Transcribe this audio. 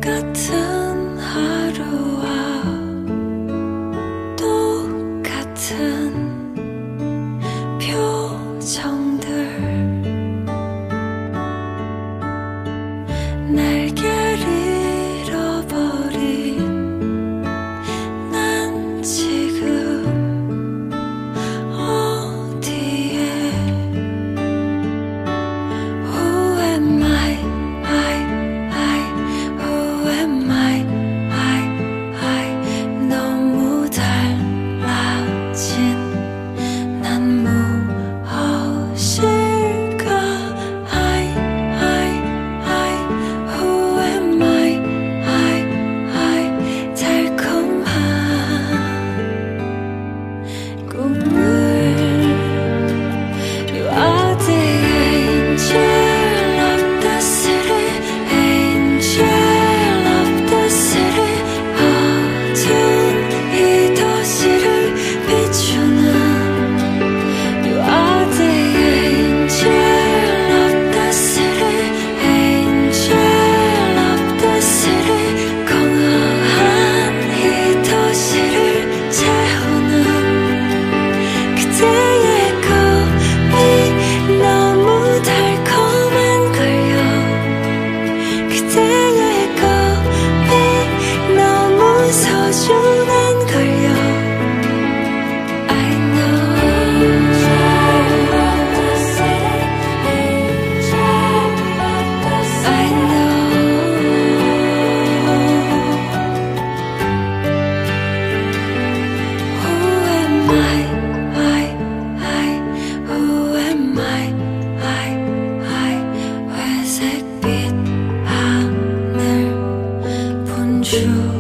같은 하루와 똑같은 표정들 날개를 잃어버린 난 지금 어디에 Who am I? Who am I? 너무 달라진 난 무엇일까? Who am I? 달콤한 꿈을 You are the angel of the city, angel of the city. 어두운 이 도시를 비추는 You are the angel of the city, angel of the city. 공허한 이 도시를 채우는 그대의 꿈이 너무 달콤한 걸요. 그대의 꿈이 너무 소중한 걸요. I know I know Who am I? Who am I? 회색빛 하늘 본주